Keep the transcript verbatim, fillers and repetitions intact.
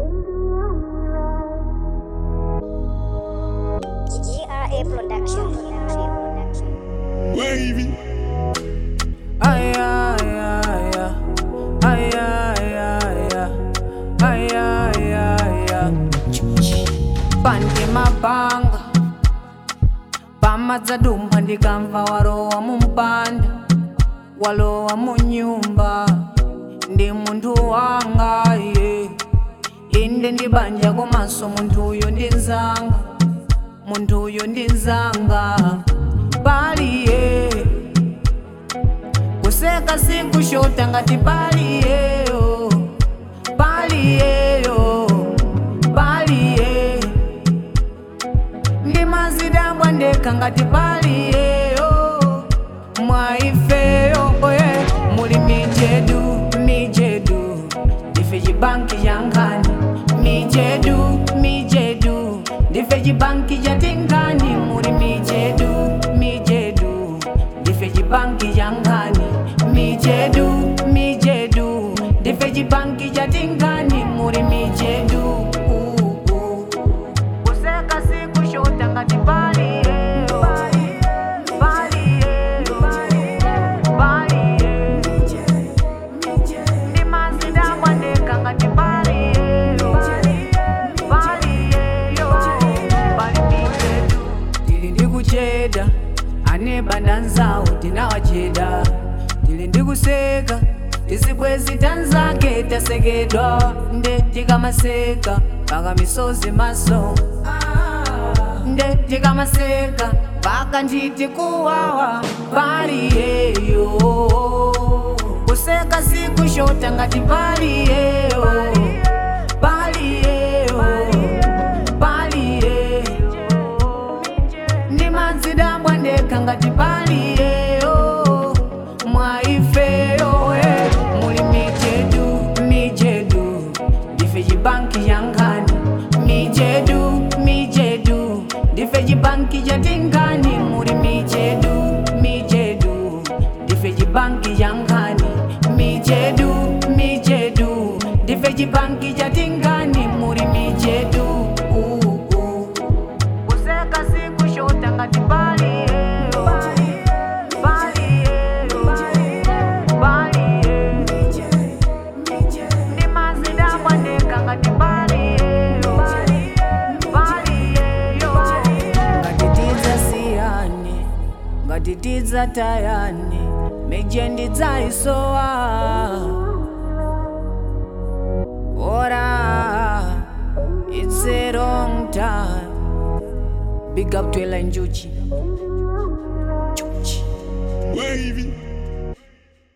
G R A Production. Wavy. Ay, ay, ay, ay. Ay, ay, ay, ay. Ay, ay, ay, ay. Pande mabanga pamadza dumba ndikamva warowa mumpanda walowa munyumba ndi munthu wanga ye inde ndibanja komanso munthu uyo ndi nzanga munthu uyo ndi nzanga paliye kuseka sikushota ngati paliyeyo paliyeyo paliye ndi mazidambwa ndekha ngati paliyeyo mwaifeyo oye muli mijedu mijedu ndife chibanki cha nkhani mijedu mijedu ndife chibanki cha tingani muli mijedu mijedu ndife chibanki cha nkhani mijedu mijedu ndife chibanki cha tingani muli mijedu kuseka sikushota ngati paliyeyo paliyeyo paliyeyo ndi mazidambwa ndekha ngati paliyeyo paliyeyo pali mijedu tili ndikucheda ane banda nzawo tinawacheda tili ndikuseka tizibwezi tanzake tasekedwa nde tikamaseka paka misozi maso nde tikamaseka paka nditi kuwawa paliyeyo kuseka sikushota ngati paliyeyo paliyeyo paliyeyo ndi mazidambwa ndekha ngati paliyeyo mwaifeyo eh. muli mijedu mijedu ndife chibanki cha nkhani mijedu mijedu ndife chibanki cha tingani muli mijedu mijedu ndife chibanki cha nkhani mijedu mijedu ndife chibanki cha tingani muli mijedu uh, uh. kuseka sikushota ngati paliyeyo paliyeyo paliyeyo ndi mazidambwa ndekha ngati paliyeyo paliyeyo ngati tidzasiyane ngati tidzatayane mije ndidzayisowa ora it's a wrong time. Big up to Ella Njuchi.